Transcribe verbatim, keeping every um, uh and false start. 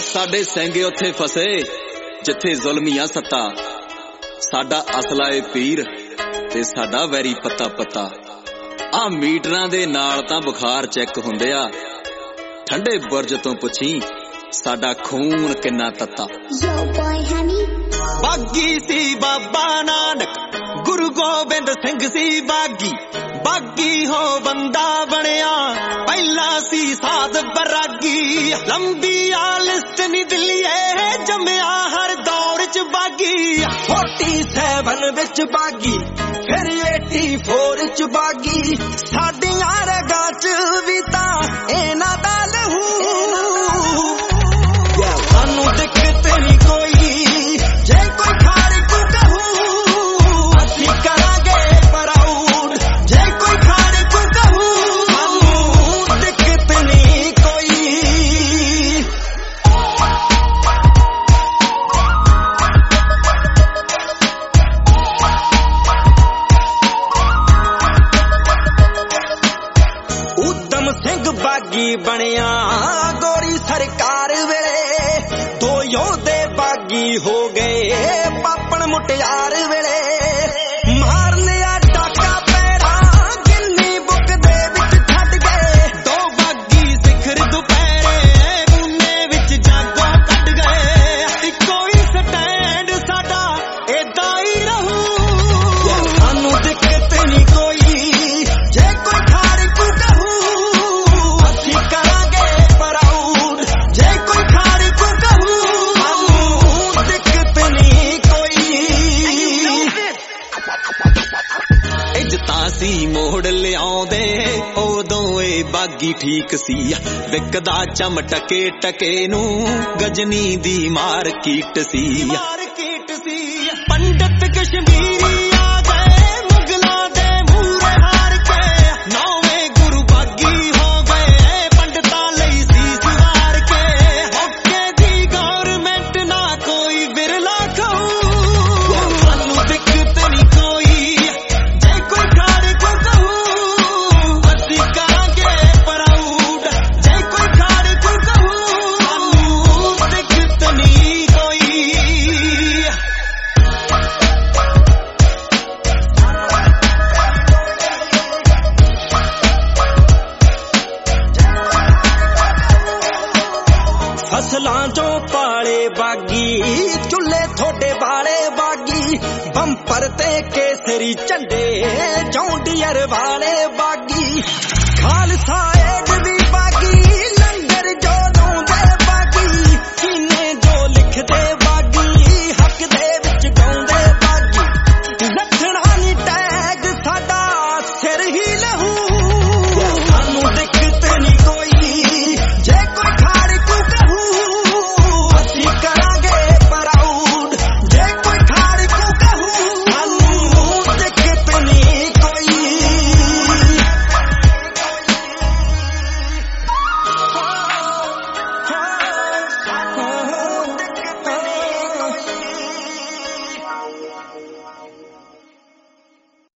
साडे सेंगे उत्थे फसे जिथे जुल्मियां सत्ता, साडा असला ए पीर ते साडा वैरी पत्ता पत्ता। आ मीटरां दे नाल तां बुखार चेक हुंदे आ, ठंडे बुरज तो पुछी साडा खून किन्ना तत्ता। बागी सी बाबा नानक गुरु गोबिंद सिंह सी बागी, बागी हो बंदा बनिया पहला सी साध बरागी। लंबी आ लिस्ट नी दिलिए जमिया हर दौर च बागी। फोर्टी सेवन विच बागी फिर एटी फोर च बागी। साडियां रगां च भी तां इन्हां दा लहू, सानू दिक्कत नहीं कोई जे कोई खारी को कहूं। असी करांगे प्राउड जे कोई खारी को कहूं। सानू दिक्कत नहीं कोई। उधम सिंह बागी बनिया गोरी सरकार वेले, दो योधे बागी हो गए पापन मुटियार वेले। मार लिया डाका पैरा गिन्नी बुक दे विच छड्ड गए, दो बागी सिखर दुपहरे मुन्ने विच जागो कट गए। कोई स्टैंड साडा एदा ही रहू, सानू दिक्कत नहीं कोई जे कोई खारी को कहूं। असी करांगे प्राउड जे कोई खारी को कहूं। सानू दिक्कत नहीं कोई। इज्जतां सी मोड़ लिआउंदे उदों ए बागी ठीक सी, विकदा चम टके टके नूं गजनी दी मार्केट सी। पंडित कश्मीरी आ गए मुगलां दे मूरे हार के, नौवें गुरु बागी हो गए पंडितां लई सीस वार के। होके दी गवर्नमेंट ना कोई बिरला खाऊ, सानू दिक्कत नहीं कोई जे कोई खारी को कहूं। असी करांगे प्राउड जे कोई खारी को कहूं। सानू दिक्कत नहीं कोई। फसलां चों पाले बागी चुल्हे थोड़े वाले बागी। बंपर ते केसरी झंडे जौंडियर वाले बागी। खालसा